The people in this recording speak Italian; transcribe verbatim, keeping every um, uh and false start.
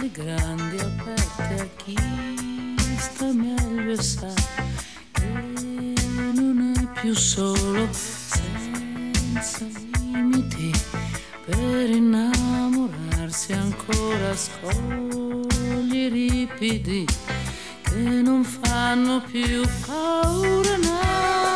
ali grandi aperte a chi sta meglio e sa che non è più solo, senza limiti per innamorarsi ancora, scogli ripidi che non fanno più paura. No.